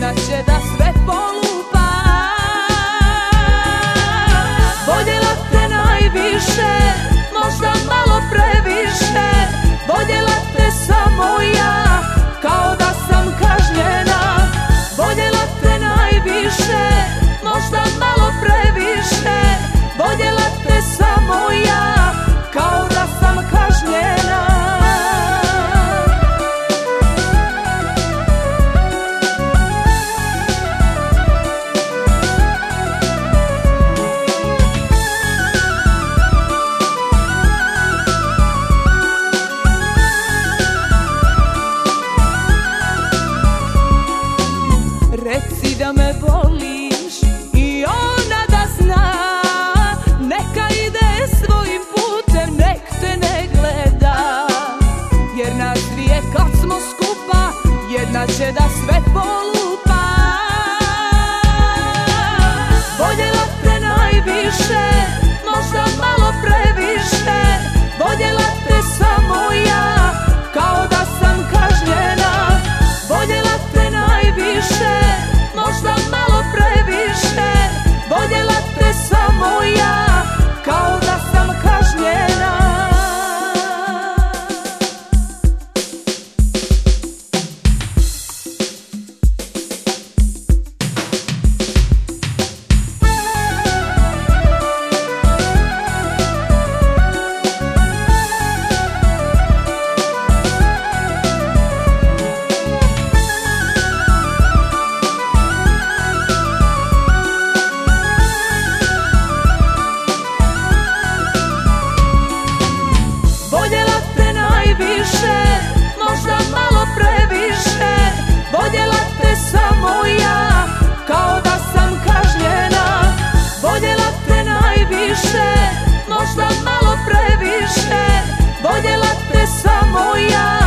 jedna će da sve polupa. Voljela te najviše, možda malo previše. Voljela te samo ja, kao da sam kažnjena. Voljela te najviše, možda malo previše. Voljela te samo ja, kao da sam kažnjena. Reci da me voliš i ona da zna. Neka ide svojim putem, nek te ne gleda. Jer nas dvije kad smo skupa, jedna će da sve polupa. Voljela te najviše, možda malo previše. Voljela te samo ja, kao da sam kažnjena. Voljela te najviše, možda malo previše. Voljela te samo ja, kao da sam kažnjena. Voljela te najviše, možda malo previše. Voljela te samo ja, kao da sam kažnjena. Voljela te najviše, možda malo previše. Voljela te samo ja.